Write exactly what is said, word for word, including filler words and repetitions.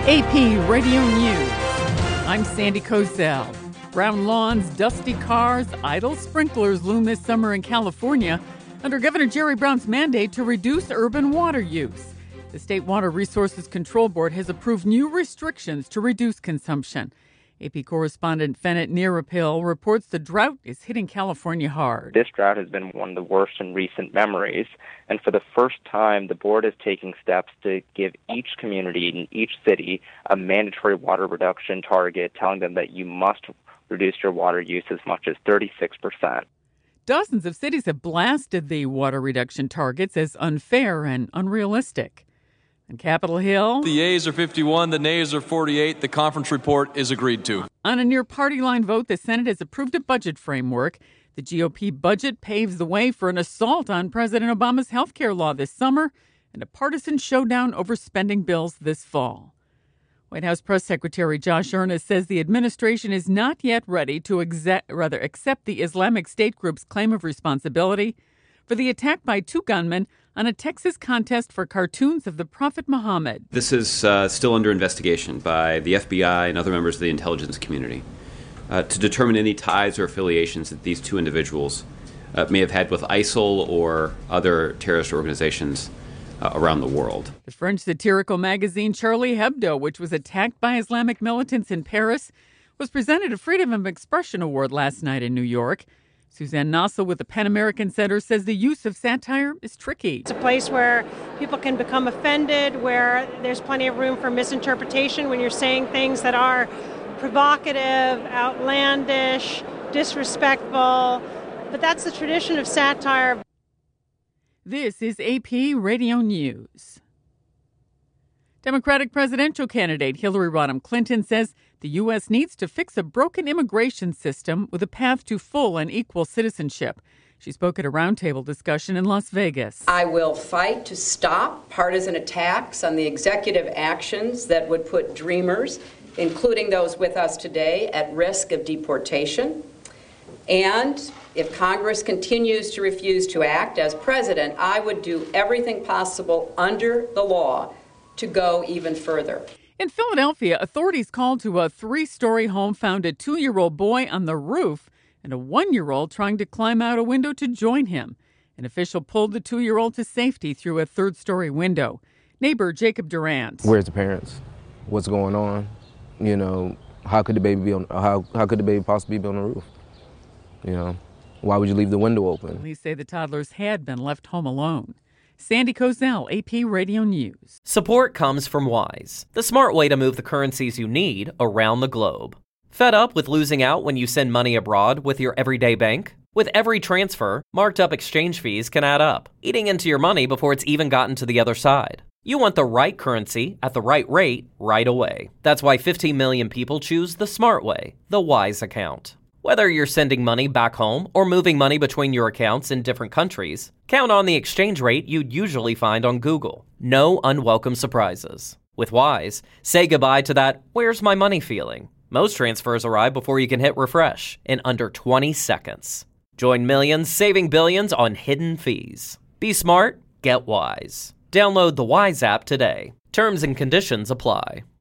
A P Radio News. I'm Sandy Kozel. Brown lawns, dusty cars, idle sprinklers loom this summer in California under Governor Jerry Brown's mandate to reduce urban water use. The State Water Resources Control Board has approved new restrictions to reduce consumption. A P correspondent Fennet Nirapil reports the drought is hitting California hard. This drought has been one of the worst in recent memories, and for the first time, the board is taking steps to give each community in each city a mandatory water reduction target, telling them that you must reduce your water use as much as thirty-six percent. Dozens of cities have blasted the water reduction targets as unfair and unrealistic. On Capitol Hill, the yeas are fifty-one, the nays are forty-eight. The conference report is agreed to. On a near party line vote, the Senate has approved a budget framework. The G O P budget paves the way for an assault on President Obama's health care law this summer and a partisan showdown over spending bills this fall. White House Press Secretary Josh Earnest says the administration is not yet ready to exe- rather accept the Islamic State group's claim of responsibility for the attack by two gunmen on a Texas contest for cartoons of the Prophet Muhammad. This is uh, still under investigation by the F B I and other members of the intelligence community uh, to determine any ties or affiliations that these two individuals uh, may have had with ISIL or other terrorist organizations uh, around the world. The French satirical magazine Charlie Hebdo, which was attacked by Islamic militants in Paris, was presented a Freedom of Expression Award last night in New York. Suzanne Nossel with the PEN American Center says the use of satire is tricky. It's a place where people can become offended, where there's plenty of room for misinterpretation when you're saying things that are provocative, outlandish, disrespectful. But that's the tradition of satire. This is A P Radio News. Democratic presidential candidate Hillary Rodham Clinton says the U S needs to fix a broken immigration system with a path to full and equal citizenship. She spoke at a roundtable discussion in Las Vegas. I will fight to stop partisan attacks on the executive actions that would put dreamers, including those with us today, at risk of deportation. And if Congress continues to refuse to act as president, I would do everything possible under the law to go even further. In Philadelphia, authorities called to a three-story home found a two-year-old boy on the roof and a one-year-old trying to climb out a window to join him. An official pulled the two-year-old to safety through a third-story window. Neighbor Jacob Durant. Where's the parents? What's going on? You know, how could the baby be on? How how could the baby possibly be on the roof? You know, why would you leave the window open? Police say the toddlers had been left home alone. Sandy Kozel, A P Radio News. Support comes from Wise, the smart way to move the currencies you need around the globe. Fed up with losing out when you send money abroad with your everyday bank? With every transfer, marked up exchange fees can add up, eating into your money before it's even gotten to the other side. You want the right currency at the right rate right away. That's why fifteen million people choose the smart way, the Wise account. Whether you're sending money back home or moving money between your accounts in different countries, count on the exchange rate you'd usually find on Google. No unwelcome surprises. With Wise, say goodbye to that "where's my money" feeling. Most transfers arrive before you can hit refresh in under twenty seconds. Join millions saving billions on hidden fees. Be smart, get Wise. Download the Wise app today. Terms and conditions apply.